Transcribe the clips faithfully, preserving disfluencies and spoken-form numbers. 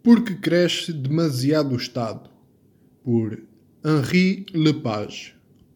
Porque cresce demasiado o Estado, por Henri Lepage.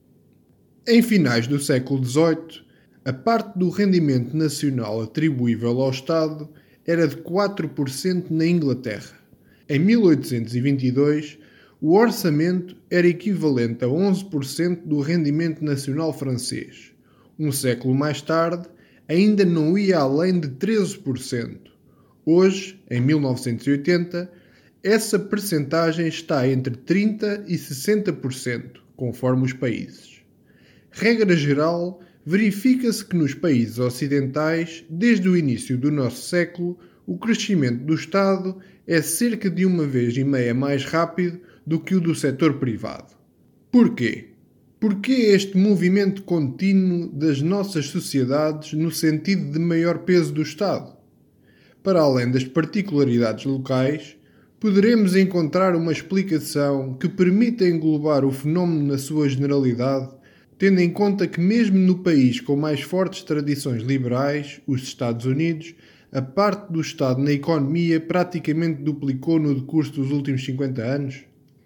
Em finais do século dezoito, a parte do rendimento nacional atribuível ao Estado era de quatro por cento na Inglaterra. Em mil oitocentos e vinte e dois, o orçamento era equivalente a onze por cento do rendimento nacional francês. Um século mais tarde, ainda não ia além de treze por cento. Hoje, em mil novecentos e oitenta, essa percentagem está entre trinta por cento e sessenta por cento, conforme os países. Regra geral, verifica-se que nos países ocidentais, desde o início do nosso século, o crescimento do Estado é cerca de uma vez e meia mais rápido do que o do setor privado. Porquê? Porquê este movimento contínuo das nossas sociedades no sentido de maior peso do Estado? Para além das particularidades locais, poderemos encontrar uma explicação que permita englobar o fenómeno na sua generalidade, tendo em conta que mesmo no país com mais fortes tradições liberais, os Estados Unidos, a parte do Estado na economia praticamente duplicou no decurso dos últimos cinquenta anos?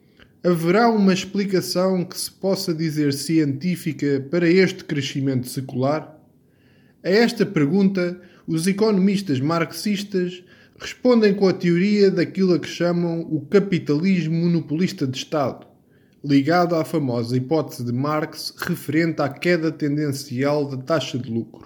Haverá uma explicação que se possa dizer científica para este crescimento secular? A esta pergunta, os economistas marxistas respondem com a teoria daquilo a que chamam o capitalismo monopolista de Estado, ligado à famosa hipótese de Marx referente à queda tendencial da taxa de lucro.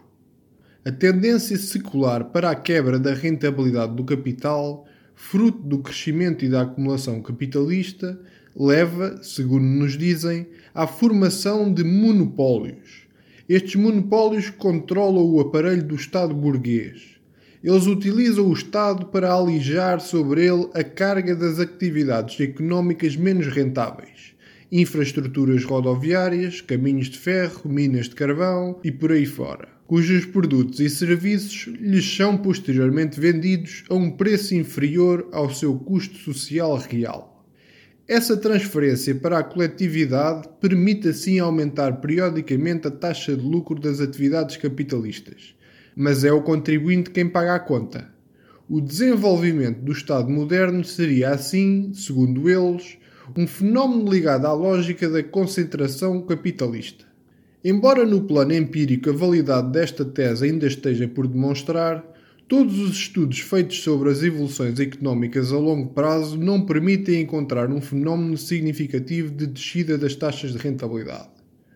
A tendência secular para a quebra da rentabilidade do capital, fruto do crescimento e da acumulação capitalista, leva, segundo nos dizem, à formação de monopólios. Estes monopólios controlam o aparelho do Estado burguês. Eles utilizam o Estado para alijar sobre ele a carga das atividades económicas menos rentáveis, infraestruturas rodoviárias, caminhos de ferro, minas de carvão e por aí fora, cujos produtos e serviços lhes são posteriormente vendidos a um preço inferior ao seu custo social real. Essa transferência para a coletividade permite assim aumentar periodicamente a taxa de lucro das atividades capitalistas, mas é o contribuinte quem paga a conta. O desenvolvimento do Estado moderno seria assim, segundo eles, um fenómeno ligado à lógica da concentração capitalista. Embora no plano empírico a validade desta tese ainda esteja por demonstrar, todos os estudos feitos sobre as evoluções económicas a longo prazo não permitem encontrar um fenómeno significativo de descida das taxas de rentabilidade.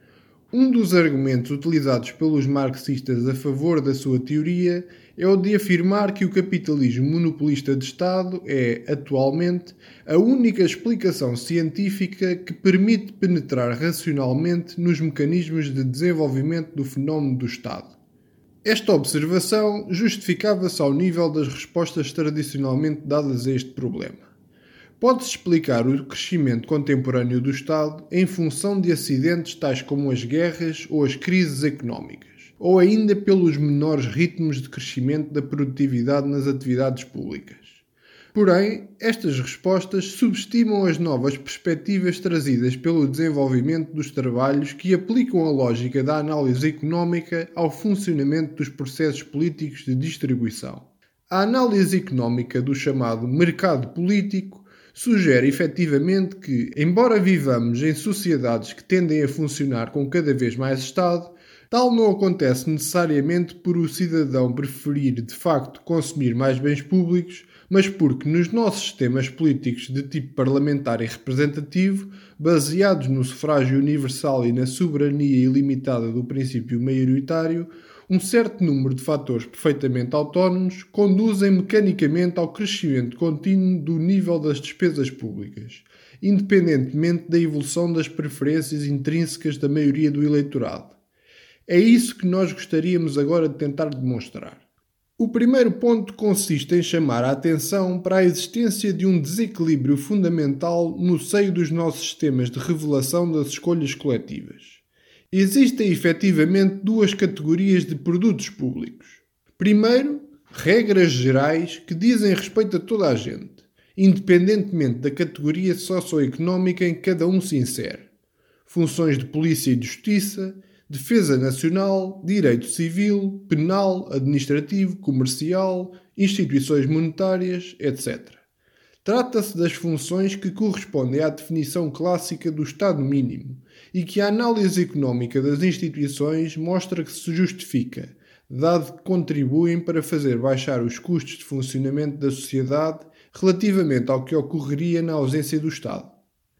Um dos argumentos utilizados pelos marxistas a favor da sua teoria é o de afirmar que o capitalismo monopolista de Estado é, atualmente, a única explicação científica que permite penetrar racionalmente nos mecanismos de desenvolvimento do fenómeno do Estado. Esta observação justificava-se ao nível das respostas tradicionalmente dadas a este problema. Pode-se explicar o crescimento contemporâneo do Estado em função de acidentes tais como as guerras ou as crises económicas, ou ainda pelos menores ritmos de crescimento da produtividade nas atividades públicas. Porém, estas respostas subestimam as novas perspectivas trazidas pelo desenvolvimento dos trabalhos que aplicam a lógica da análise económica ao funcionamento dos processos políticos de distribuição. A análise económica do chamado mercado político sugere efetivamente que, embora vivamos em sociedades que tendem a funcionar com cada vez mais Estado, tal não acontece necessariamente por o cidadão preferir de facto consumir mais bens públicos, mas porque nos nossos sistemas políticos de tipo parlamentar e representativo, baseados no sufrágio universal e na soberania ilimitada do princípio maioritário, um certo número de fatores perfeitamente autónomos conduzem mecanicamente ao crescimento contínuo do nível das despesas públicas, independentemente da evolução das preferências intrínsecas da maioria do eleitorado. É isso que nós gostaríamos agora de tentar demonstrar. O primeiro ponto consiste em chamar a atenção para a existência de um desequilíbrio fundamental no seio dos nossos sistemas de revelação das escolhas coletivas. Existem efetivamente duas categorias de produtos públicos. Primeiro, regras gerais que dizem respeito a toda a gente, independentemente da categoria socioeconómica em que cada um se insere. Funções de polícia e de justiça, defesa nacional, direito civil, penal, administrativo, comercial, instituições monetárias, etcétera. Trata-se das funções que correspondem à definição clássica do Estado mínimo e que a análise económica das instituições mostra que se justifica, dado que contribuem para fazer baixar os custos de funcionamento da sociedade relativamente ao que ocorreria na ausência do Estado.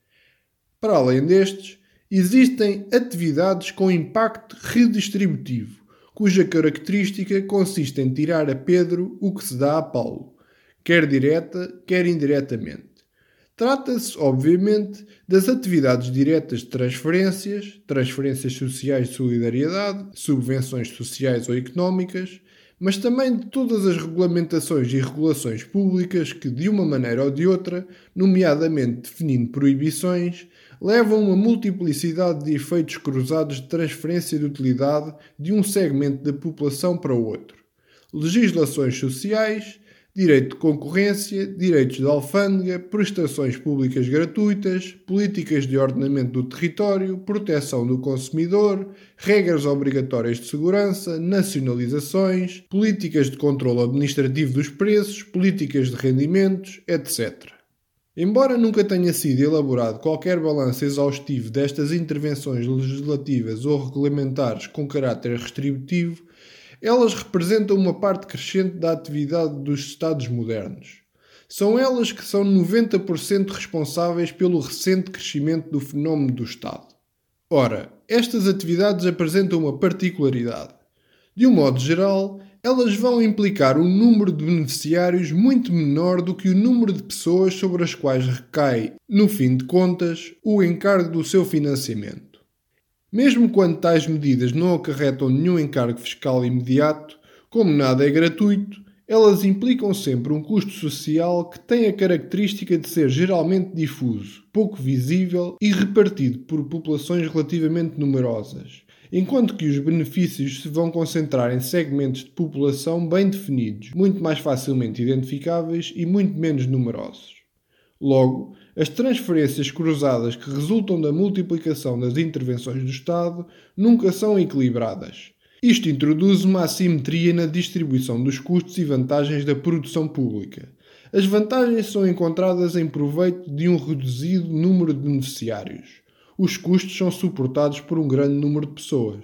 Para além destes, existem atividades com impacto redistributivo, cuja característica consiste em tirar a Pedro o que se dá a Paulo, quer direta, quer indiretamente. Trata-se, obviamente, das atividades diretas de transferências, transferências sociais de solidariedade, subvenções sociais ou económicas, mas também de todas as regulamentações e regulações públicas que, de uma maneira ou de outra, nomeadamente definindo proibições, levam a uma multiplicidade de efeitos cruzados de transferência de utilidade de um segmento da população para o outro. Legislações sociais, direito de concorrência, direitos de alfândega, prestações públicas gratuitas, políticas de ordenamento do território, proteção do consumidor, regras obrigatórias de segurança, nacionalizações, políticas de controle administrativo dos preços, políticas de rendimentos, etcétera. Embora nunca tenha sido elaborado qualquer balanço exaustivo destas intervenções legislativas ou regulamentares com caráter restributivo, elas representam uma parte crescente da atividade dos Estados modernos. São elas que são noventa por cento responsáveis pelo recente crescimento do fenómeno do Estado. Ora, estas atividades apresentam uma particularidade. De um modo geral, elas vão implicar um número de beneficiários muito menor do que o número de pessoas sobre as quais recai, no fim de contas, o encargo do seu financiamento. Mesmo quando tais medidas não acarretam nenhum encargo fiscal imediato, como nada é gratuito, elas implicam sempre um custo social que tem a característica de ser geralmente difuso, pouco visível e repartido por populações relativamente numerosas, enquanto que os benefícios se vão concentrar em segmentos de população bem definidos, muito mais facilmente identificáveis e muito menos numerosos. Logo, as transferências cruzadas que resultam da multiplicação das intervenções do Estado nunca são equilibradas. Isto introduz uma assimetria na distribuição dos custos e vantagens da produção pública. As vantagens são encontradas em proveito de um reduzido número de beneficiários. Os custos são suportados por um grande número de pessoas.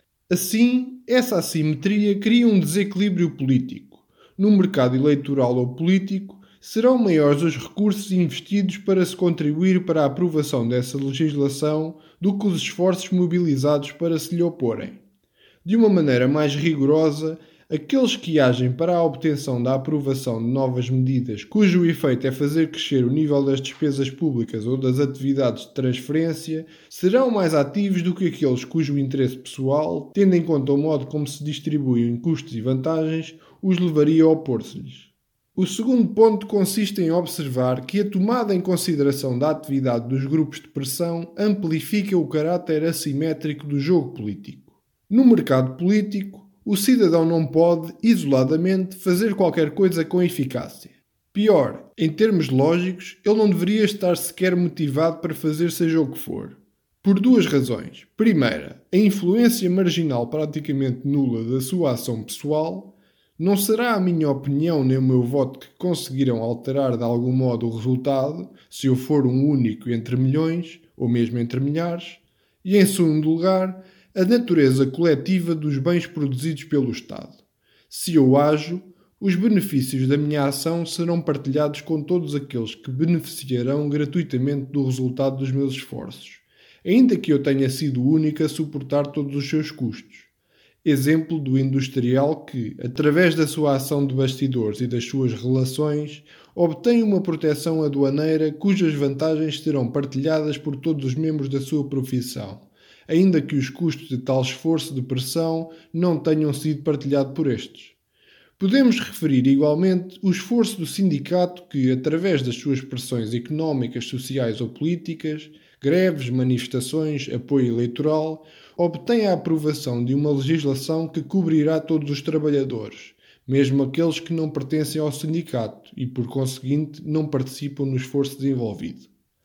Assim, essa assimetria cria um desequilíbrio político. No mercado eleitoral ou político, serão maiores os recursos investidos para se contribuir para a aprovação dessa legislação do que os esforços mobilizados para se lhe oporem. De uma maneira mais rigorosa, aqueles que agem para a obtenção da aprovação de novas medidas cujo efeito é fazer crescer o nível das despesas públicas ou das atividades de transferência serão mais ativos do que aqueles cujo interesse pessoal, tendo em conta o modo como se distribuem custos e vantagens, os levaria a opor-se-lhes. O segundo ponto consiste em observar que a tomada em consideração da atividade dos grupos de pressão amplifica o caráter assimétrico do jogo político. No mercado político, o cidadão não pode, isoladamente, fazer qualquer coisa com eficácia. Pior, em termos lógicos, ele não deveria estar sequer motivado para fazer seja o que for. Por duas razões. Primeira, a influência marginal praticamente nula da sua ação pessoal. Não será a minha opinião nem o meu voto que conseguirão alterar de algum modo o resultado, se eu for um único entre milhões, ou mesmo entre milhares. E, em segundo lugar, a natureza coletiva dos bens produzidos pelo Estado. Se eu ajo, os benefícios da minha ação serão partilhados com todos aqueles que beneficiarão gratuitamente do resultado dos meus esforços, ainda que eu tenha sido o único a suportar todos os seus custos. Exemplo do industrial que, através da sua ação de bastidores e das suas relações, obtém uma proteção aduaneira cujas vantagens serão partilhadas por todos os membros da sua profissão, ainda que os custos de tal esforço de pressão não tenham sido partilhados por estes. Podemos referir igualmente o esforço do sindicato que, através das suas pressões económicas, sociais ou políticas, greves, manifestações, apoio eleitoral, obtém a aprovação de uma legislação que cobrirá todos os trabalhadores, mesmo aqueles que não pertencem ao sindicato e, por conseguinte, não participam no esforço desenvolvido.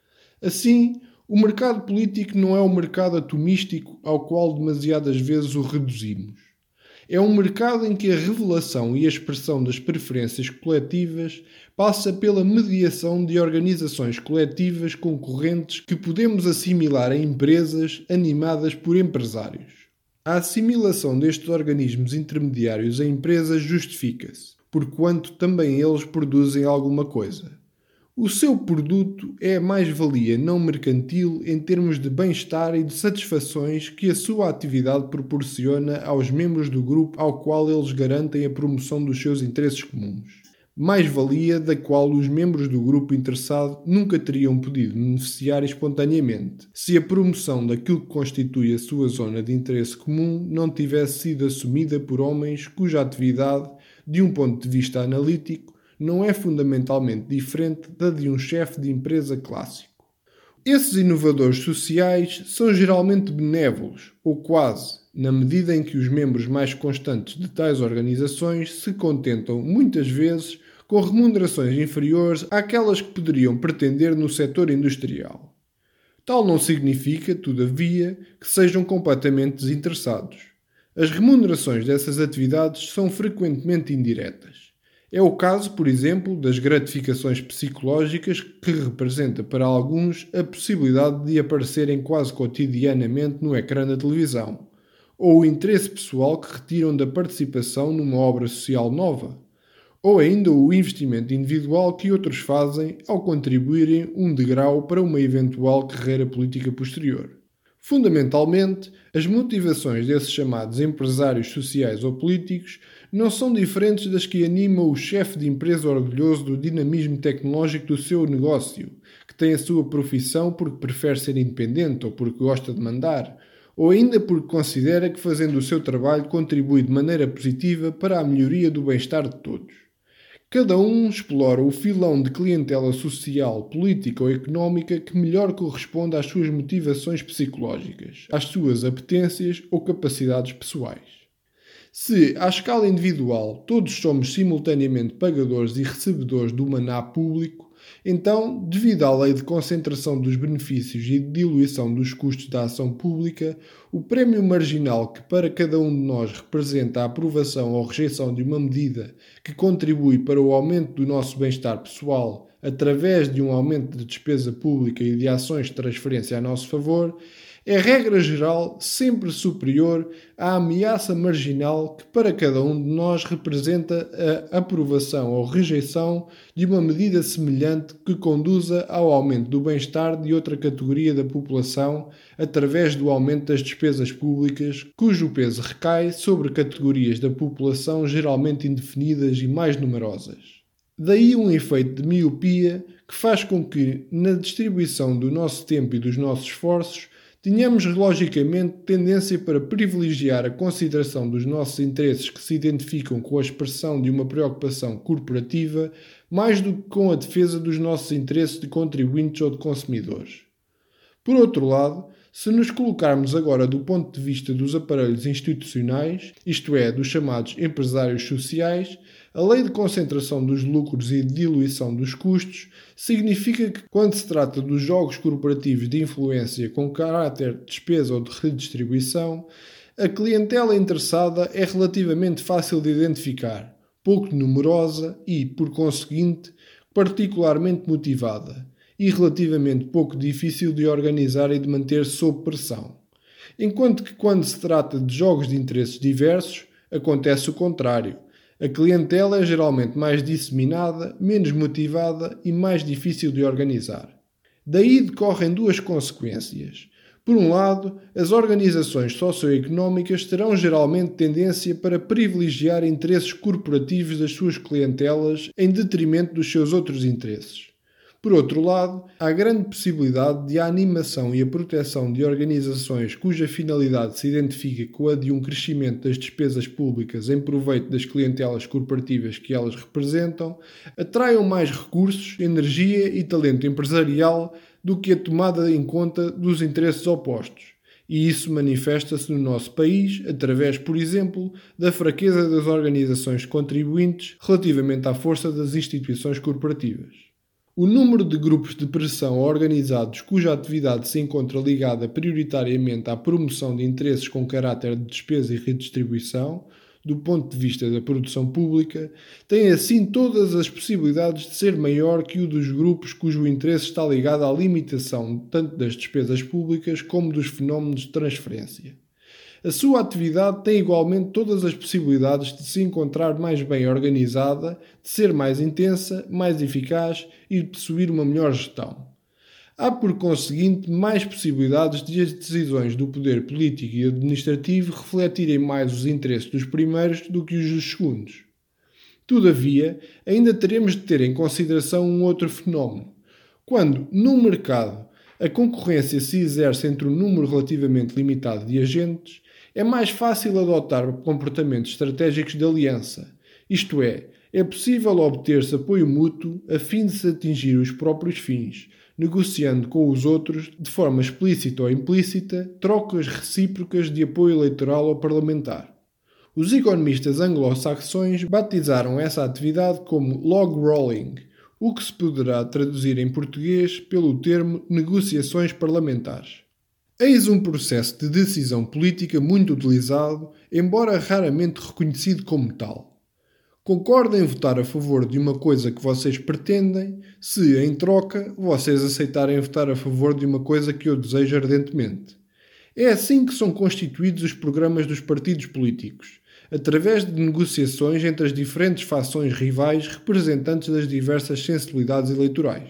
Assim, o mercado político não é um mercado atomístico ao qual demasiadas vezes o reduzimos. É um mercado em que a revelação e a expressão das preferências coletivas passa pela mediação de organizações coletivas concorrentes que podemos assimilar a empresas animadas por empresários. A assimilação destes organismos intermediários a empresas justifica-se, porquanto também eles produzem alguma coisa. O seu produto é a mais-valia não mercantil em termos de bem-estar e de satisfações que a sua atividade proporciona aos membros do grupo ao qual eles garantem a promoção dos seus interesses comuns. Mais-valia da qual os membros do grupo interessado nunca teriam podido beneficiar espontaneamente, se a promoção daquilo que constitui a sua zona de interesse comum não tivesse sido assumida por homens cuja atividade, de um ponto de vista analítico, não é fundamentalmente diferente da de um chefe de empresa clássico. Esses inovadores sociais são geralmente benévolos, ou quase, na medida em que os membros mais constantes de tais organizações se contentam, muitas vezes, com remunerações inferiores àquelas que poderiam pretender no setor industrial. Tal não significa, todavia, que sejam completamente desinteressados. As remunerações dessas atividades são frequentemente indiretas. É o caso, por exemplo, das gratificações psicológicas que representa para alguns a possibilidade de aparecerem quase cotidianamente no ecrã da televisão, ou o interesse pessoal que retiram da participação numa obra social nova, ou ainda o investimento individual que outros fazem ao contribuírem um degrau para uma eventual carreira política posterior. Fundamentalmente, as motivações desses chamados empresários sociais ou políticos não são diferentes das que animam o chefe de empresa orgulhoso do dinamismo tecnológico do seu negócio, que tem a sua profissão porque prefere ser independente ou porque gosta de mandar, ou ainda porque considera que fazendo o seu trabalho contribui de maneira positiva para a melhoria do bem-estar de todos. Cada um explora o filão de clientela social, política ou económica que melhor corresponde às suas motivações psicológicas, às suas apetências ou capacidades pessoais. Se, à escala individual, todos somos simultaneamente pagadores e recebedores do maná público, então, devido à lei de concentração dos benefícios e de diluição dos custos da ação pública, o prémio marginal que para cada um de nós representa a aprovação ou rejeição de uma medida que contribui para o aumento do nosso bem-estar pessoal através de um aumento de despesa pública e de ações de transferência a nosso favor, é, regra geral, sempre superior à ameaça marginal que para cada um de nós representa a aprovação ou rejeição de uma medida semelhante que conduza ao aumento do bem-estar de outra categoria da população através do aumento das despesas públicas, cujo peso recai sobre categorias da população geralmente indefinidas e mais numerosas. Daí um efeito de miopia que faz com que, na distribuição do nosso tempo e dos nossos esforços, tenhamos logicamente tendência para privilegiar a consideração dos nossos interesses que se identificam com a expressão de uma preocupação corporativa mais do que com a defesa dos nossos interesses de contribuintes ou de consumidores. Por outro lado, se nos colocarmos agora do ponto de vista dos aparelhos institucionais, isto é, dos chamados empresários sociais, a lei de concentração dos lucros e de diluição dos custos significa que, quando se trata dos jogos corporativos de influência com caráter de despesa ou de redistribuição, a clientela interessada é relativamente fácil de identificar, pouco numerosa e, por conseguinte, particularmente motivada, e relativamente pouco difícil de organizar e de manter sob pressão. Enquanto que, quando se trata de jogos de interesses diversos, acontece o contrário. A clientela é geralmente mais disseminada, menos motivada e mais difícil de organizar. Daí decorrem duas consequências. Por um lado, as organizações socioeconómicas terão geralmente tendência para privilegiar interesses corporativos das suas clientelas em detrimento dos seus outros interesses. Por outro lado, há grande possibilidade de a animação e a proteção de organizações cuja finalidade se identifica com a de um crescimento das despesas públicas em proveito das clientelas corporativas que elas representam, atraiam mais recursos, energia e talento empresarial do que a tomada em conta dos interesses opostos. E isso manifesta-se no nosso país através, por exemplo, da fraqueza das organizações contribuintes relativamente à força das instituições corporativas. O número de grupos de pressão organizados cuja atividade se encontra ligada prioritariamente à promoção de interesses com caráter de despesa e redistribuição, do ponto de vista da produção pública, tem assim todas as possibilidades de ser maior que o dos grupos cujo interesse está ligado à limitação tanto das despesas públicas como dos fenómenos de transferência. A sua atividade tem igualmente todas as possibilidades de se encontrar mais bem organizada, de ser mais intensa, mais eficaz e de possuir uma melhor gestão. Há, por conseguinte, mais possibilidades de as decisões do poder político e administrativo refletirem mais os interesses dos primeiros do que os dos segundos. Todavia, ainda teremos de ter em consideração um outro fenómeno. Quando, num mercado, a concorrência se exerce entre um número relativamente limitado de agentes, é mais fácil adotar comportamentos estratégicos de aliança, isto é, é possível obter-se apoio mútuo a fim de se atingir os próprios fins, negociando com os outros, de forma explícita ou implícita, trocas recíprocas de apoio eleitoral ou parlamentar. Os economistas anglo-saxões batizaram essa atividade como log rolling, o que se poderá traduzir em português pelo termo negociações parlamentares. Eis um processo de decisão política muito utilizado, embora raramente reconhecido como tal. Concordam em votar a favor de uma coisa que vocês pretendem, se, em troca, vocês aceitarem votar a favor de uma coisa que eu desejo ardentemente. É assim que são constituídos os programas dos partidos políticos, através de negociações entre as diferentes fações rivais representantes das diversas sensibilidades eleitorais.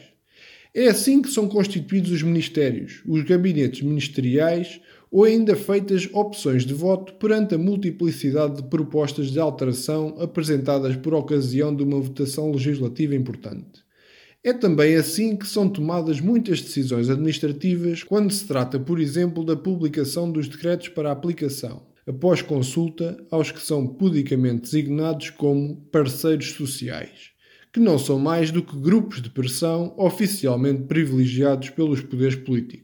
É assim que são constituídos os ministérios, os gabinetes ministeriais ou ainda feitas opções de voto perante a multiplicidade de propostas de alteração apresentadas por ocasião de uma votação legislativa importante. É também assim que são tomadas muitas decisões administrativas quando se trata, por exemplo, da publicação dos decretos para a aplicação, após consulta aos que são pudicamente designados como parceiros sociais, que não são mais do que grupos de pressão oficialmente privilegiados pelos poderes políticos.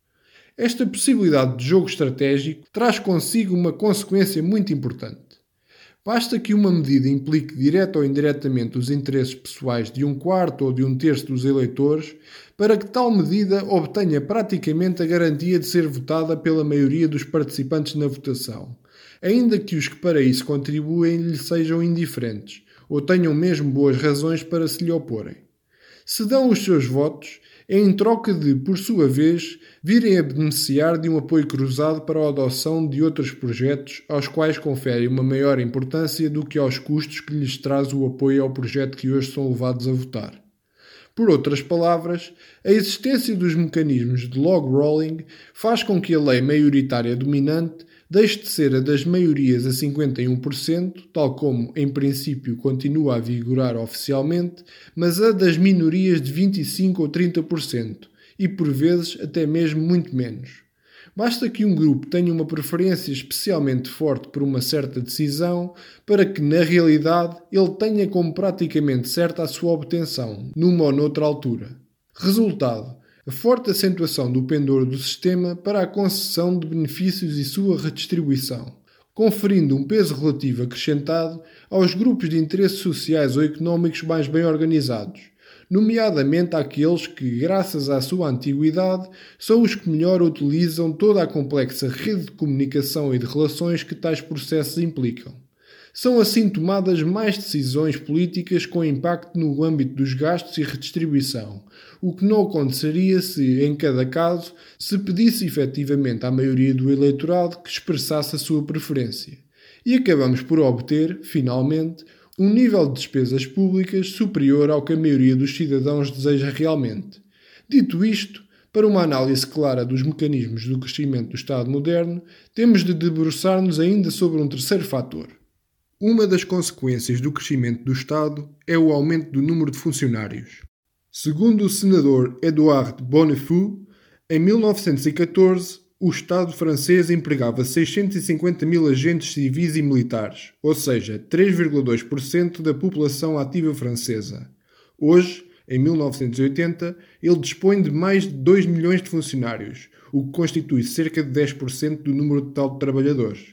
Esta possibilidade de jogo estratégico traz consigo uma consequência muito importante. Basta que uma medida implique direta ou indiretamente os interesses pessoais de um quarto ou de um terço dos eleitores para que tal medida obtenha praticamente a garantia de ser votada pela maioria dos participantes na votação, ainda que os que para isso contribuem lhe sejam indiferentes ou tenham mesmo boas razões para se lhe oporem. Se dão os seus votos, é em troca de, por sua vez, virem a beneficiar de um apoio cruzado para a adoção de outros projetos aos quais conferem uma maior importância do que aos custos que lhes traz o apoio ao projeto que hoje são levados a votar. Por outras palavras, a existência dos mecanismos de log rolling faz com que a lei maioritária dominante deixe de ser a das maiorias a cinquenta e um por cento, tal como, em princípio, continua a vigorar oficialmente, mas a das minorias de vinte e cinco ou trinta por cento, e por vezes até mesmo muito menos. Basta que um grupo tenha uma preferência especialmente forte por uma certa decisão para que, na realidade, ele tenha como praticamente certa a sua obtenção, numa ou noutra altura. Resultado: a forte acentuação do pendor do sistema para a concessão de benefícios e sua redistribuição, conferindo um peso relativo acrescentado aos grupos de interesses sociais ou económicos mais bem organizados, nomeadamente àqueles que, graças à sua antiguidade, são os que melhor utilizam toda a complexa rede de comunicação e de relações que tais processos implicam. São assim tomadas mais decisões políticas com impacto no âmbito dos gastos e redistribuição, o que não aconteceria se, em cada caso, se pedisse efetivamente à maioria do eleitorado que expressasse a sua preferência. E acabamos por obter, finalmente, um nível de despesas públicas superior ao que a maioria dos cidadãos deseja realmente. Dito isto, para uma análise clara dos mecanismos do crescimento do Estado moderno, temos de debruçar-nos ainda sobre um terceiro fator. Uma das consequências do crescimento do Estado é o aumento do número de funcionários. Segundo o senador Edouard Bonnefou, em mil novecentos e catorze, o Estado francês empregava seiscentos e cinquenta mil agentes civis e militares, ou seja, três vírgula dois por cento da população ativa francesa. Hoje, em mil novecentos e oitenta, ele dispõe de mais de dois milhões de funcionários, o que constitui cerca de dez por cento do número total de trabalhadores.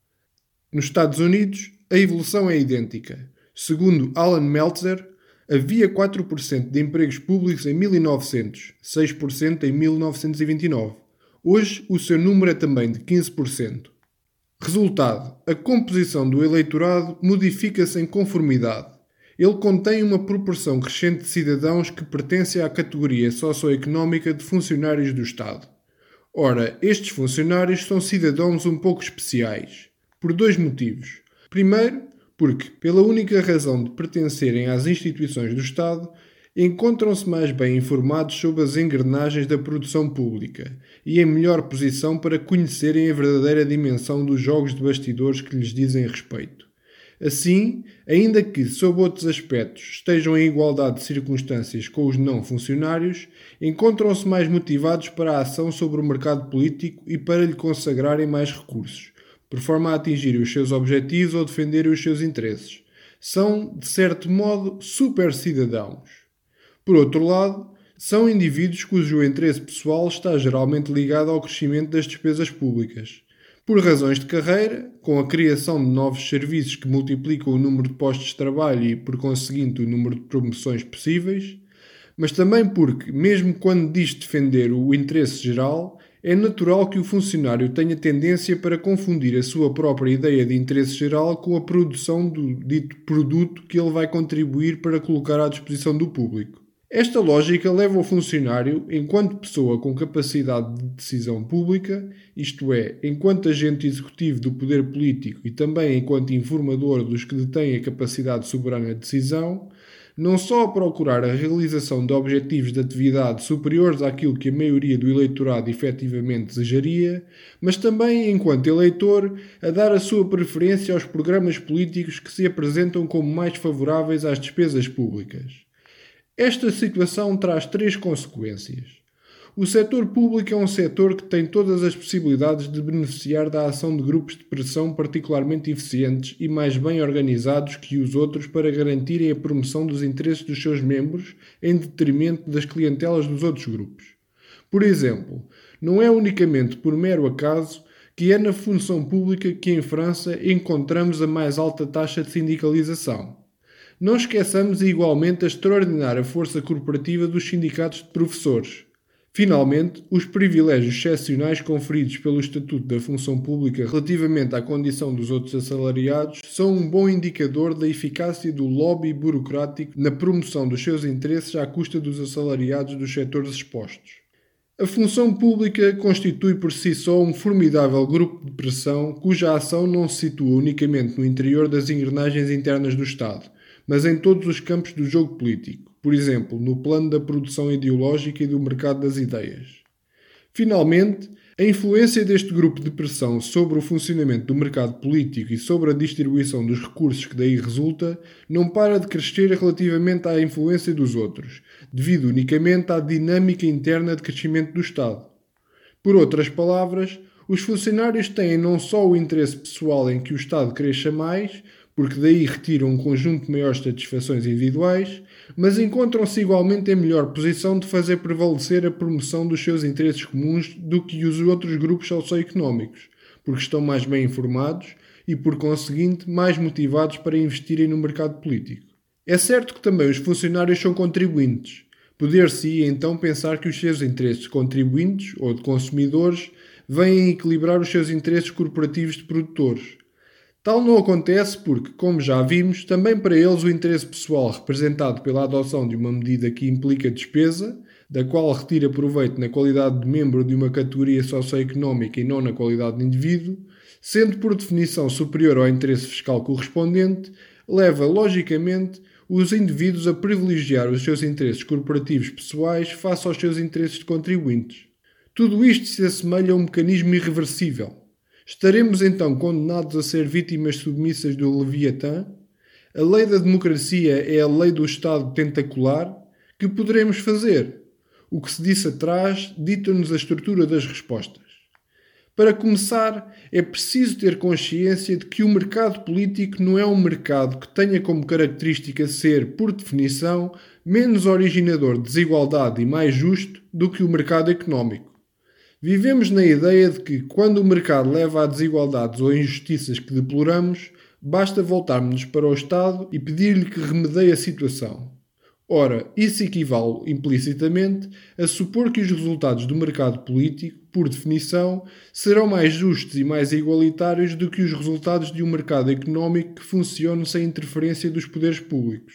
Nos Estados Unidos, a evolução é idêntica. Segundo Alan Meltzer, havia quatro por cento de empregos públicos em mil e novecentos, seis por cento em mil novecentos e vinte e nove. Hoje, o seu número é também de quinze por cento. Resultado: a composição do eleitorado modifica-se em conformidade. Ele contém uma proporção crescente de cidadãos que pertencem à categoria socioeconómica de funcionários do Estado. Ora, estes funcionários são cidadãos um pouco especiais, por dois motivos. Primeiro, porque, pela única razão de pertencerem às instituições do Estado, encontram-se mais bem informados sobre as engrenagens da produção pública e em melhor posição para conhecerem a verdadeira dimensão dos jogos de bastidores que lhes dizem respeito. Assim, ainda que, sob outros aspectos, estejam em igualdade de circunstâncias com os não funcionários, encontram-se mais motivados para a ação sobre o mercado político e para lhe consagrarem mais recursos, por forma a atingirem os seus objetivos ou defenderem os seus interesses. São, de certo modo, super-cidadãos. Por outro lado, são indivíduos cujo interesse pessoal está geralmente ligado ao crescimento das despesas públicas. Por razões de carreira, com a criação de novos serviços que multiplicam o número de postos de trabalho e, por conseguinte, o número de promoções possíveis, mas também porque, mesmo quando diz defender o interesse geral, é natural que o funcionário tenha tendência para confundir a sua própria ideia de interesse geral com a produção do dito produto que ele vai contribuir para colocar à disposição do público. Esta lógica leva o funcionário, enquanto pessoa com capacidade de decisão pública, isto é, enquanto agente executivo do poder político e também enquanto informador dos que detêm a capacidade soberana de decisão, não só a procurar a realização de objetivos de atividade superiores àquilo que a maioria do eleitorado efetivamente desejaria, mas também, enquanto eleitor, a dar a sua preferência aos programas políticos que se apresentam como mais favoráveis às despesas públicas. Esta situação traz três consequências. O setor público é um setor que tem todas as possibilidades de beneficiar da ação de grupos de pressão particularmente eficientes e mais bem organizados que os outros para garantirem a promoção dos interesses dos seus membros em detrimento das clientelas dos outros grupos. Por exemplo, não é unicamente por mero acaso que é na função pública que em França encontramos a mais alta taxa de sindicalização. Não esqueçamos igualmente a extraordinária força corporativa dos sindicatos de professores. Finalmente, os privilégios excepcionais conferidos pelo Estatuto da Função Pública relativamente à condição dos outros assalariados são um bom indicador da eficácia do lobby burocrático na promoção dos seus interesses à custa dos assalariados dos setores expostos. A função pública constitui por si só um formidável grupo de pressão cuja ação não se situa unicamente no interior das engrenagens internas do Estado, mas em todos os campos do jogo político, por exemplo, no plano da produção ideológica e do mercado das ideias. Finalmente, a influência deste grupo de pressão sobre o funcionamento do mercado político e sobre a distribuição dos recursos que daí resulta não para de crescer relativamente à influência dos outros, devido unicamente à dinâmica interna de crescimento do Estado. Por outras palavras, os funcionários têm não só o interesse pessoal em que o Estado cresça mais, porque daí retiram um conjunto de maiores satisfações individuais, mas encontram-se igualmente em melhor posição de fazer prevalecer a promoção dos seus interesses comuns do que os outros grupos socioeconómicos, porque estão mais bem informados e, por conseguinte, mais motivados para investirem no mercado político. É certo que também os funcionários são contribuintes. Poder-se-ia então pensar que os seus interesses de contribuintes ou de consumidores vêm equilibrar os seus interesses corporativos de produtores. Tal não acontece porque, como já vimos, também para eles o interesse pessoal representado pela adoção de uma medida que implica despesa, da qual retira proveito na qualidade de membro de uma categoria socioeconómica e não na qualidade de indivíduo, sendo por definição superior ao interesse fiscal correspondente, leva, logicamente, os indivíduos a privilegiar os seus interesses corporativos pessoais face aos seus interesses de contribuintes. Tudo isto se assemelha a um mecanismo irreversível. Estaremos então condenados a ser vítimas submissas do Leviatã? A lei da democracia é a lei do Estado tentacular? Que poderemos fazer? O que se disse atrás dita-nos a estrutura das respostas. Para começar, é preciso ter consciência de que o mercado político não é um mercado que tenha como característica ser, por definição, menos originador de desigualdade e mais justo do que o mercado económico. Vivemos na ideia de que, quando o mercado leva a desigualdades ou injustiças que deploramos, basta voltarmos para o Estado e pedir-lhe que remedeie a situação. Ora, isso equivale implicitamente a supor que os resultados do mercado político, por definição, serão mais justos e mais igualitários do que os resultados de um mercado económico que funcione sem interferência dos poderes públicos.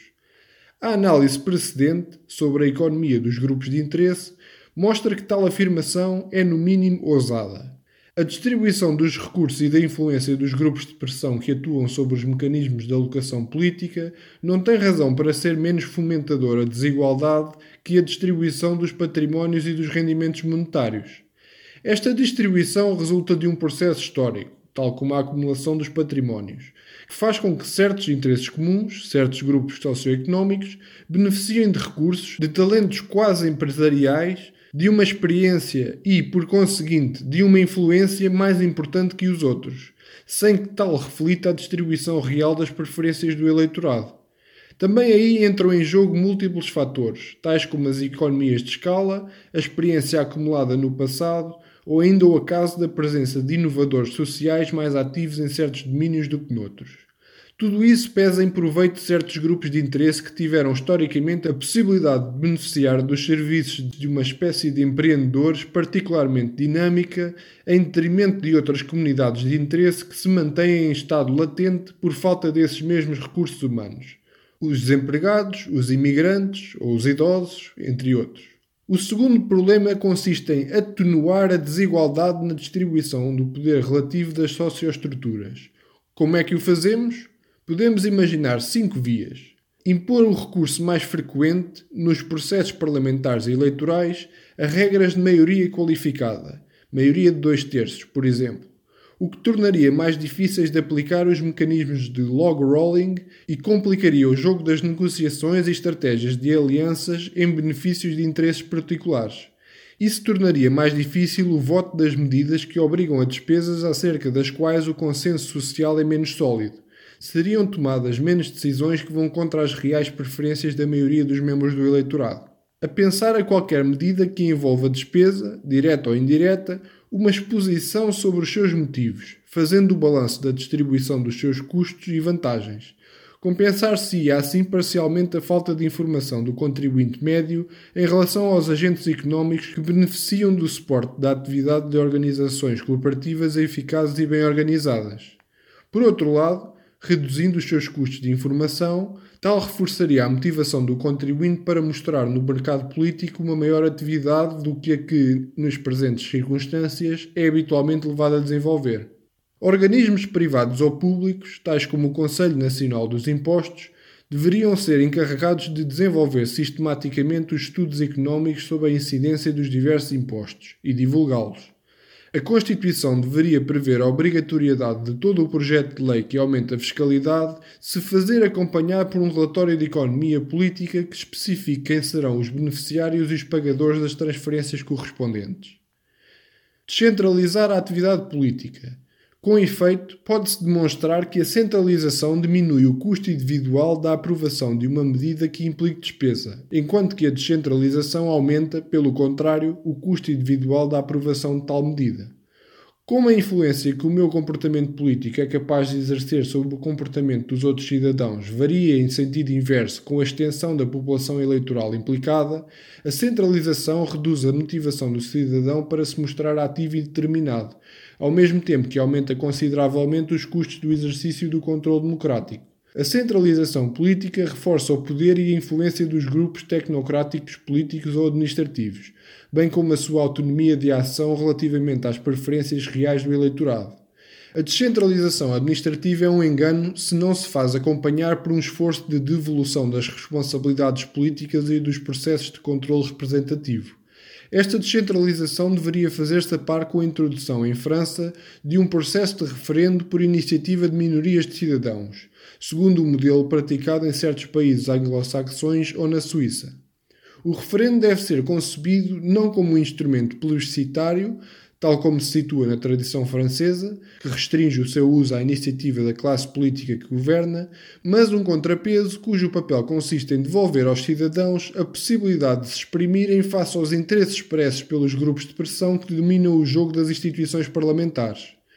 A análise precedente sobre a economia dos grupos de interesse mostra que tal afirmação é no mínimo ousada. A distribuição dos recursos e da influência dos grupos de pressão que atuam sobre os mecanismos de alocação política não tem razão para ser menos fomentadora de desigualdade que a distribuição dos patrimónios e dos rendimentos monetários. Esta distribuição resulta de um processo histórico, tal como a acumulação dos patrimónios, que faz com que certos interesses comuns, certos grupos socioeconómicos, beneficiem de recursos, de talentos quase empresariais, de uma experiência e, por conseguinte, de uma influência mais importante que os outros, sem que tal reflita a distribuição real das preferências do eleitorado. Também aí entram em jogo múltiplos fatores, tais como as economias de escala, a experiência acumulada no passado ou ainda o acaso da presença de inovadores sociais mais ativos em certos domínios do que noutros. Tudo isso pesa em proveito de certos grupos de interesse que tiveram historicamente a possibilidade de beneficiar dos serviços de uma espécie de empreendedores particularmente dinâmica, em detrimento de outras comunidades de interesse que se mantêm em estado latente por falta desses mesmos recursos humanos. Os desempregados, os imigrantes ou os idosos, entre outros. O segundo problema consiste em atenuar a desigualdade na distribuição do poder relativo das socioestruturas. Como é que o fazemos? Podemos imaginar cinco vias. Impor o recurso mais frequente, nos processos parlamentares e eleitorais, a regras de maioria qualificada, maioria de dois terços, por exemplo, o que tornaria mais difíceis de aplicar os mecanismos de log rolling e complicaria o jogo das negociações e estratégias de alianças em benefícios de interesses particulares. Isso tornaria mais difícil o voto das medidas que obrigam a despesas acerca das quais o consenso social é menos sólido. Seriam tomadas menos decisões que vão contra as reais preferências da maioria dos membros do eleitorado. A pensar a qualquer medida que envolva despesa, direta ou indireta, uma exposição sobre os seus motivos, fazendo o balanço da distribuição dos seus custos e vantagens. Compensar-se-ia assim parcialmente a falta de informação do contribuinte médio em relação aos agentes económicos que beneficiam do suporte da atividade de organizações cooperativas eficazes e bem organizadas. Por outro lado, reduzindo os seus custos de informação, tal reforçaria a motivação do contribuinte para mostrar no mercado político uma maior atividade do que a que, nas presentes circunstâncias, é habitualmente levado a desenvolver. Organismos privados ou públicos, tais como o Conselho Nacional dos Impostos, deveriam ser encarregados de desenvolver sistematicamente os estudos económicos sobre a incidência dos diversos impostos e divulgá-los. A Constituição deveria prever a obrigatoriedade de todo o projeto de lei que aumenta a fiscalidade se fazer acompanhar por um relatório de economia política que especifique quem serão os beneficiários e os pagadores das transferências correspondentes. Descentralizar a atividade política. Com efeito, pode-se demonstrar que a centralização diminui o custo individual da aprovação de uma medida que implique despesa, enquanto que a descentralização aumenta, pelo contrário, o custo individual da aprovação de tal medida. Como a influência que o meu comportamento político é capaz de exercer sobre o comportamento dos outros cidadãos varia em sentido inverso com a extensão da população eleitoral implicada, a centralização reduz a motivação do cidadão para se mostrar ativo e determinado, ao mesmo tempo que aumenta consideravelmente os custos do exercício do controle democrático. A centralização política reforça o poder e a influência dos grupos tecnocráticos políticos ou administrativos, bem como a sua autonomia de ação relativamente às preferências reais do eleitorado. A descentralização administrativa é um engano se não se faz acompanhar por um esforço de devolução das responsabilidades políticas e dos processos de controle representativo. Esta descentralização deveria fazer-se a par com a introdução em França de um processo de referendo por iniciativa de minorias de cidadãos, segundo o modelo praticado em certos países anglo-saxões ou na Suíça. O referendo deve ser concebido não como um instrumento plebiscitário, tal como se situa na tradição francesa, que restringe o seu uso à iniciativa da classe política que governa, mas um contrapeso cujo papel consiste em devolver aos cidadãos a possibilidade de se exprimirem face aos interesses expressos pelos grupos de pressão que dominam o jogo das instituições parlamentares.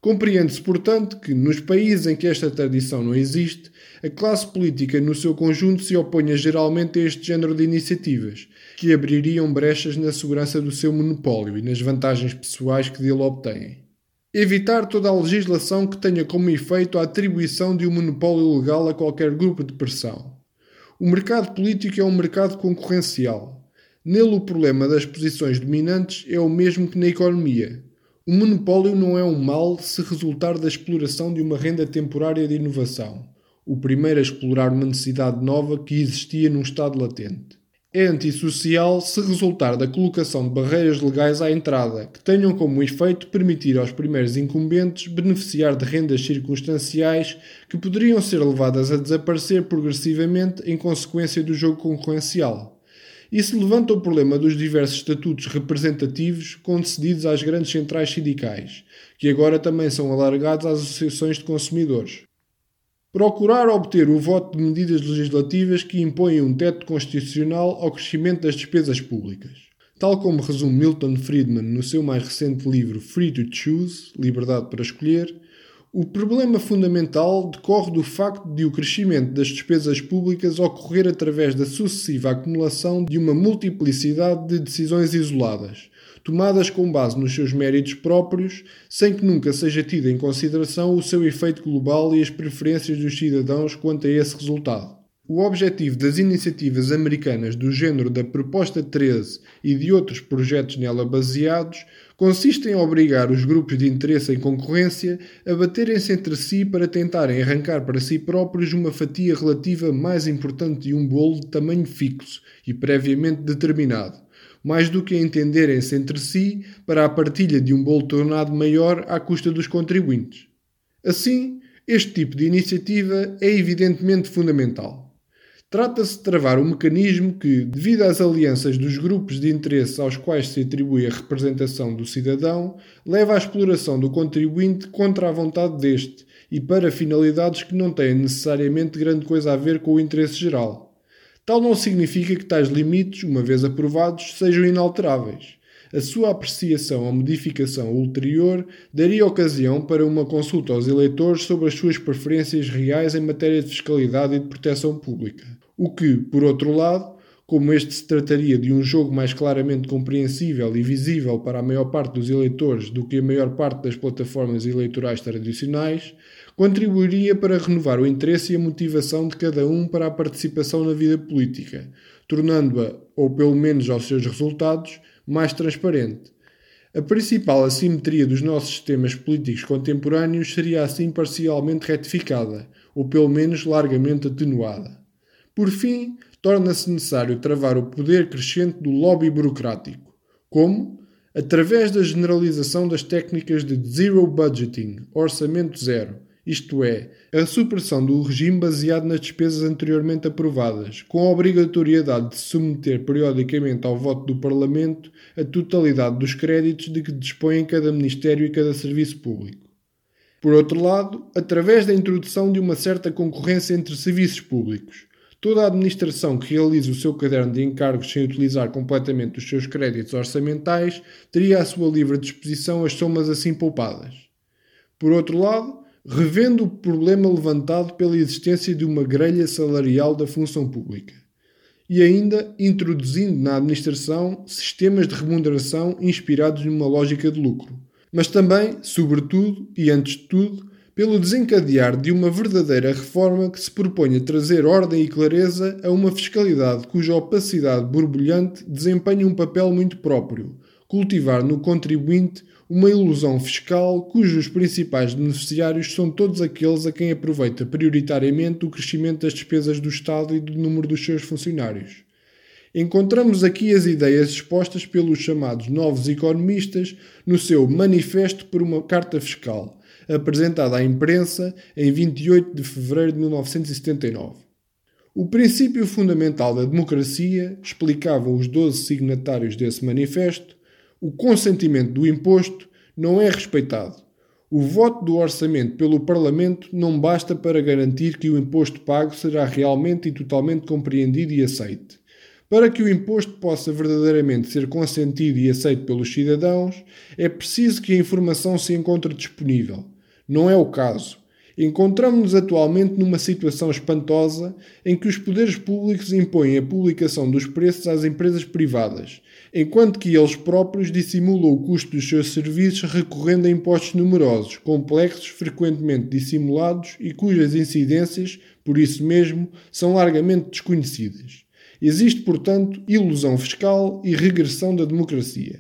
Compreende-se, portanto, que, nos países em que esta tradição não existe, a classe política no seu conjunto se oponha geralmente a este género de iniciativas, que abririam brechas na segurança do seu monopólio e nas vantagens pessoais que dele obtêm. Evitar toda a legislação que tenha como efeito a atribuição de um monopólio legal a qualquer grupo de pressão. O mercado político é um mercado concorrencial. Nele o problema das posições dominantes é o mesmo que na economia. O monopólio não é um mal se resultar da exploração de uma renda temporária de inovação, o primeiro a explorar uma necessidade nova que existia num estado latente. É antissocial se resultar da colocação de barreiras legais à entrada, que tenham como efeito permitir aos primeiros incumbentes beneficiar de rendas circunstanciais que poderiam ser levadas a desaparecer progressivamente em consequência do jogo concorrencial. Isso levanta o problema dos diversos estatutos representativos concedidos às grandes centrais sindicais, que agora também são alargados às associações de consumidores. Procurar obter o voto de medidas legislativas que impõem um teto constitucional ao crescimento das despesas públicas. Tal como resume Milton Friedman no seu mais recente livro Free to Choose, Liberdade para Escolher, o problema fundamental decorre do facto de o crescimento das despesas públicas ocorrer através da sucessiva acumulação de uma multiplicidade de decisões isoladas, tomadas com base nos seus méritos próprios, sem que nunca seja tido em consideração o seu efeito global e as preferências dos cidadãos quanto a esse resultado. O objetivo das iniciativas americanas do género da Proposta treze e de outros projetos nela baseados consiste em obrigar os grupos de interesse em concorrência a baterem-se entre si para tentarem arrancar para si próprios uma fatia relativa mais importante de um bolo de tamanho fixo e previamente determinado, mais do que a entenderem-se entre si para a partilha de um bolo tornado maior à custa dos contribuintes. Assim, este tipo de iniciativa é evidentemente fundamental. Trata-se de travar um mecanismo que, devido às alianças dos grupos de interesse aos quais se atribui a representação do cidadão, leva à exploração do contribuinte contra a vontade deste e para finalidades que não têm necessariamente grande coisa a ver com o interesse geral. Tal não significa que tais limites, uma vez aprovados, sejam inalteráveis. A sua apreciação ou modificação ulterior daria ocasião para uma consulta aos eleitores sobre as suas preferências reais em matéria de fiscalidade e de proteção pública. O que, por outro lado, como este se trataria de um jogo mais claramente compreensível e visível para a maior parte dos eleitores do que a maior parte das plataformas eleitorais tradicionais, contribuiria para renovar o interesse e a motivação de cada um para a participação na vida política, tornando-a, ou pelo menos aos seus resultados, mais transparente. A principal assimetria dos nossos sistemas políticos contemporâneos seria assim parcialmente retificada, ou pelo menos largamente atenuada. Por fim, torna-se necessário travar o poder crescente do lobby burocrático. Como? Através da generalização das técnicas de zero budgeting, orçamento zero, isto é, a supressão do regime baseado nas despesas anteriormente aprovadas, com a obrigatoriedade de submeter periodicamente ao voto do Parlamento a totalidade dos créditos de que dispõem cada Ministério e cada Serviço Público. Por outro lado, através da introdução de uma certa concorrência entre serviços públicos, toda a administração que realize o seu caderno de encargos sem utilizar completamente os seus créditos orçamentais teria à sua livre disposição as somas assim poupadas. Por outro lado, revendo o problema levantado pela existência de uma grelha salarial da função pública. E ainda introduzindo na administração sistemas de remuneração inspirados numa lógica de lucro. Mas também, sobretudo e antes de tudo, pelo desencadear de uma verdadeira reforma que se proponha trazer ordem e clareza a uma fiscalidade cuja opacidade borbulhante desempenha um papel muito próprio, cultivar no contribuinte uma ilusão fiscal cujos principais beneficiários são todos aqueles a quem aproveita prioritariamente o crescimento das despesas do Estado e do número dos seus funcionários. Encontramos aqui as ideias expostas pelos chamados novos economistas no seu Manifesto por uma Carta Fiscal, apresentada à imprensa em vinte e oito de fevereiro de mil novecentos e setenta e nove. O princípio fundamental da democracia, explicavam os doze signatários desse manifesto, o consentimento do imposto não é respeitado. O voto do orçamento pelo Parlamento não basta para garantir que o imposto pago será realmente e totalmente compreendido e aceite. Para que o imposto possa verdadeiramente ser consentido e aceito pelos cidadãos, é preciso que a informação se encontre disponível, Não é o caso. Encontramos-nos atualmente numa situação espantosa em que os poderes públicos impõem a publicação dos preços às empresas privadas, enquanto que eles próprios dissimulam o custo dos seus serviços recorrendo a impostos numerosos, complexos, frequentemente dissimulados e cujas incidências, por isso mesmo, são largamente desconhecidas. Existe, portanto, ilusão fiscal e regressão da democracia.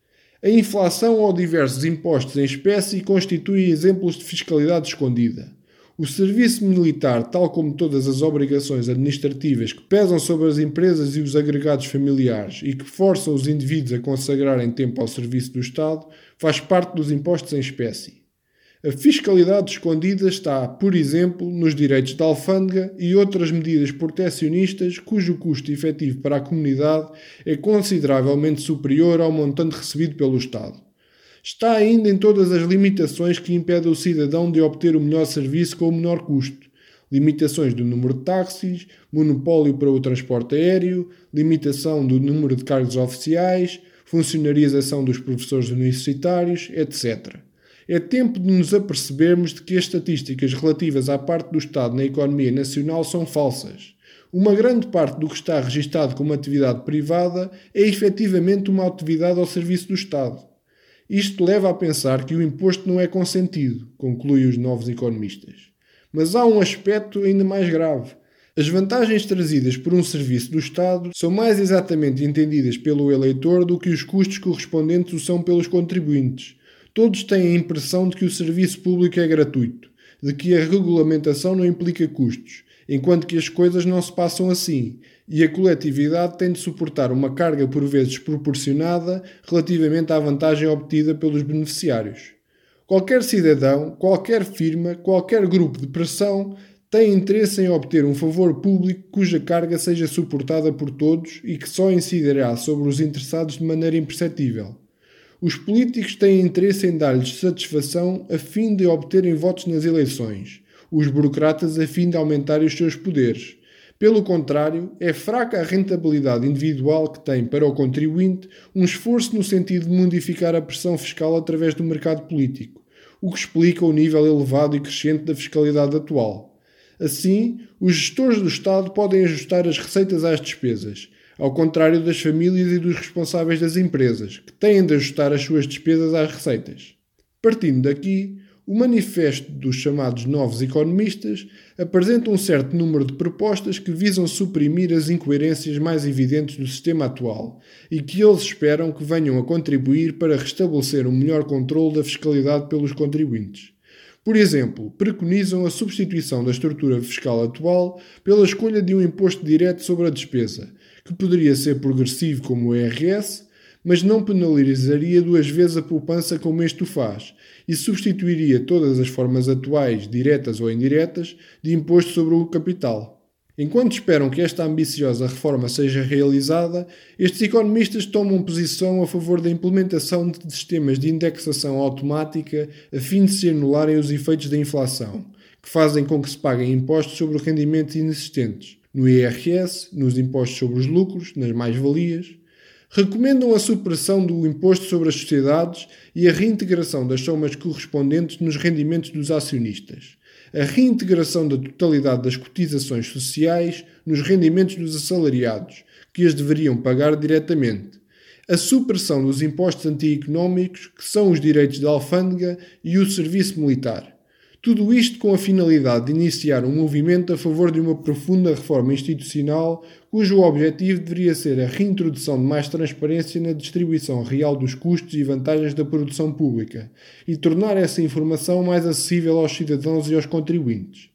A inflação ou diversos impostos em espécie constituem exemplos de fiscalidade escondida. O serviço militar, tal como todas as obrigações administrativas que pesam sobre as empresas e os agregados familiares e que forçam os indivíduos a consagrarem tempo ao serviço do Estado, faz parte dos impostos em espécie. A fiscalidade escondida está, por exemplo, nos direitos de alfândega e outras medidas protecionistas cujo custo efetivo para a comunidade é consideravelmente superior ao montante recebido pelo Estado. Está ainda em todas as limitações que impedem o cidadão de obter o melhor serviço com o menor custo. Limitações do número de táxis, monopólio para o transporte aéreo, limitação do número de cargos oficiais, funcionarização dos professores universitários, etcétera. É tempo de nos apercebermos de que as estatísticas relativas à parte do Estado na economia nacional são falsas. Uma grande parte do que está registado como atividade privada é efetivamente uma atividade ao serviço do Estado. Isto leva a pensar que o imposto não é consentido, concluem os novos economistas. Mas há um aspecto ainda mais grave. As vantagens trazidas por um serviço do Estado são mais exatamente entendidas pelo eleitor do que os custos correspondentes o são pelos contribuintes. Todos têm a impressão de que o serviço público é gratuito, de que a regulamentação não implica custos, enquanto que as coisas não se passam assim, e a coletividade tem de suportar uma carga por vezes desproporcionada relativamente à vantagem obtida pelos beneficiários. Qualquer cidadão, qualquer firma, qualquer grupo de pressão tem interesse em obter um favor público cuja carga seja suportada por todos e que só incidirá sobre os interessados de maneira imperceptível. Os políticos têm interesse em dar-lhes satisfação a fim de obterem votos nas eleições, os burocratas a fim de aumentarem os seus poderes. Pelo contrário, é fraca a rentabilidade individual que tem para o contribuinte um esforço no sentido de modificar a pressão fiscal através do mercado político, o que explica o nível elevado e crescente da fiscalidade atual. Assim, os gestores do Estado podem ajustar as receitas às despesas, ao contrário das famílias e dos responsáveis das empresas, que têm de ajustar as suas despesas às receitas. Partindo daqui, o manifesto dos chamados novos economistas apresenta um certo número de propostas que visam suprimir as incoerências mais evidentes do sistema atual e que eles esperam que venham a contribuir para restabelecer um melhor controle da fiscalidade pelos contribuintes. Por exemplo, preconizam a substituição da estrutura fiscal atual pela escolha de um imposto direto sobre a despesa, que poderia ser progressivo como o I R S, mas não penalizaria duas vezes a poupança como este o faz, e substituiria todas as formas atuais, diretas ou indiretas, de imposto sobre o capital. Enquanto esperam que esta ambiciosa reforma seja realizada, estes economistas tomam posição a favor da implementação de sistemas de indexação automática a fim de se anularem os efeitos da inflação, que fazem com que se paguem impostos sobre rendimentos inexistentes, no I R S, nos impostos sobre os lucros, nas mais-valias. Recomendam a supressão do imposto sobre as sociedades e a reintegração das somas correspondentes nos rendimentos dos acionistas. A reintegração da totalidade das cotizações sociais nos rendimentos dos assalariados, que as deveriam pagar diretamente. A supressão dos impostos antieconómicos, que são os direitos de alfândega e o serviço militar. Tudo isto com a finalidade de iniciar um movimento a favor de uma profunda reforma institucional, cujo objetivo deveria ser a reintrodução de mais transparência na distribuição real dos custos e vantagens da produção pública e tornar essa informação mais acessível aos cidadãos e aos contribuintes.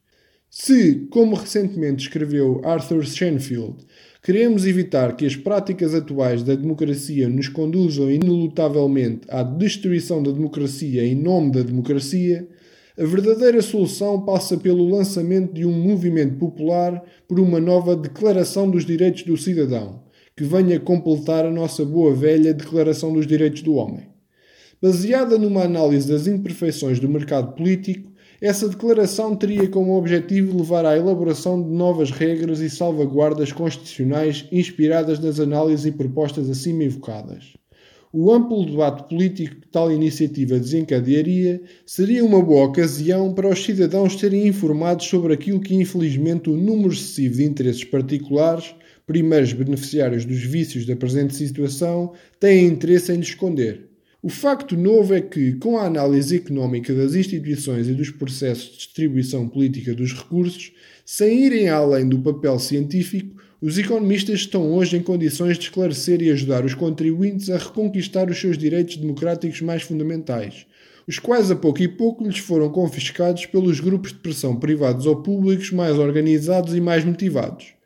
Se, como recentemente escreveu Arthur Shenfield, queremos evitar que as práticas atuais da democracia nos conduzam inelutavelmente à destruição da democracia em nome da democracia, a verdadeira solução passa pelo lançamento de um movimento popular por uma nova Declaração dos Direitos do Cidadão, que venha completar a nossa boa velha Declaração dos Direitos do Homem. Baseada numa análise das imperfeições do mercado político, essa declaração teria como objetivo levar à elaboração de novas regras e salvaguardas constitucionais inspiradas nas análises e propostas acima evocadas. O amplo debate político que tal iniciativa desencadearia seria uma boa ocasião para os cidadãos serem informados sobre aquilo que, infelizmente, o número excessivo de interesses particulares, primeiros beneficiários dos vícios da presente situação, têm interesse em lhes esconder. O facto novo é que, com a análise económica das instituições e dos processos de distribuição política dos recursos, sem irem além do papel científico, os economistas estão hoje em condições de esclarecer e ajudar os contribuintes a reconquistar os seus direitos democráticos mais fundamentais, os quais a pouco e pouco lhes foram confiscados pelos grupos de pressão privados ou públicos mais organizados e mais motivados.